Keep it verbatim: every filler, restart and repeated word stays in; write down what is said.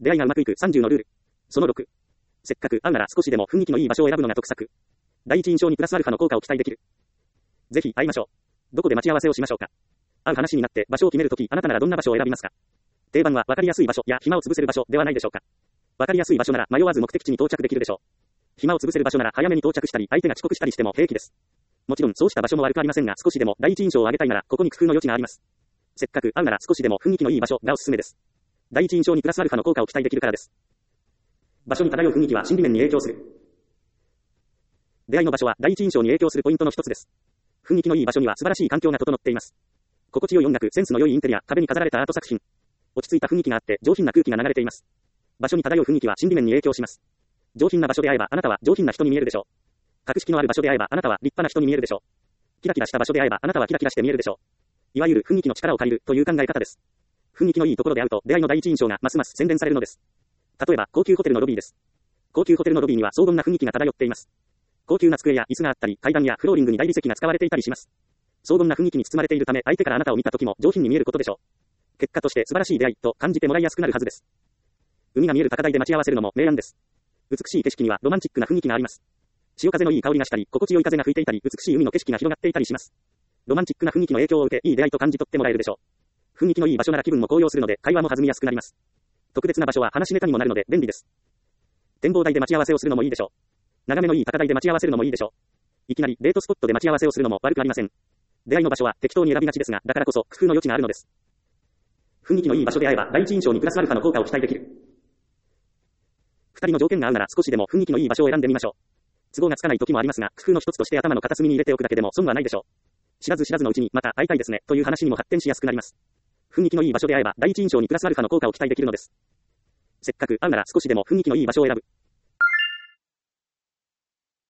出会いがうまくいくさんじゅうのルール。そのろく。せっかく会うなら少しでも雰囲気のいい場所を選ぶのが得策。第一印象にプラスアルファの効果を期待できる。ぜひ会いましょう。どこで待ち合わせをしましょうか。会う話になって場所を決めるとき、あなたならどんな場所を選びますか。定番は分かりやすい場所や暇を潰せる場所ではないでしょうか。分かりやすい場所なら迷わず目的地に到着できるでしょう。暇を潰せる場所なら早めに到着したり、相手が遅刻したりしても平気です。もちろんそうした場所も悪くありませんが、少しでも第一印象を上げたいなら、ここに工夫の余地があります。せっかく会うなら少しでも雰囲気のいい場所がおすすめです。第一印象にプラスアルファの効果を期待できるからです。場所に漂う雰囲気は心理面に影響する。出会いの場所は第一印象に影響するポイントの一つです。雰囲気のいい場所には素晴らしい環境が整っています。心地よい音楽、センスの良いインテリア、壁に飾られたアート作品。落ち着いた雰囲気があって上品な空気が流れています。場所に漂う雰囲気は心理面に影響します。上品な場所で会えばあなたは上品な人に見えるでしょう。格式のある場所で会えばあなたは立派な人に見えるでしょう。キラキラした場所で会えばあなたはキラキラして見えるでしょう。いわゆる雰囲気の力を借りるという考え方です。雰囲気のいいところで会うと出会いの第一印象がますます洗練されるのです。例えば高級ホテルのロビーです。高級ホテルのロビーには荘厳な雰囲気が漂っています。高級な机や椅子があったり、階段やフローリングに大理石が使われていたりします。荘厳な雰囲気に包まれているため、相手からあなたを見た時も上品に見えることでしょう。結果として素晴らしい出会いと感じてもらいやすくなるはずです。海が見える高台で待ち合わせるのも明暗です。美しい景色にはロマンチックな雰囲気があります。潮風のいい香りがしたり、心地よい風が吹いていたり、美しい海の景色が広がっていたりします。ロマンチックな雰囲気の影響を受け、いい出会いと感じ取ってもらえるでしょう。雰囲気のいい場所なら気分も高揚するので、会話も弾みやすくなります。特別な場所は話ネタにもなるので便利です。展望台で待ち合わせをするのもいいでしょう。眺めのいい高台で待ち合わせるのもいいでしょう。いきなりデートスポットで待ち合わせをするのも悪くありません。出会いの場所は適当に選びがちですが、だからこそ工夫の余地があるのです。雰囲気のいい場所で会えば第一印象にプラスアルファの効果を期待できる。二人の条件が合うなら少しでも雰囲気のいい場所を選んでみましょう。都合がつかない時もありますが、工夫の一つとして頭の片隅に入れておくだけでも損はないでしょう。知らず知らずのうちにまた会いたいですねという話にも発展しやすくなります。雰囲気のいい場所で会えば第一印象にプラスアルファの効果を期待できるのです。せっかく会うなら少しでも雰囲気のいい場所を選ぶ。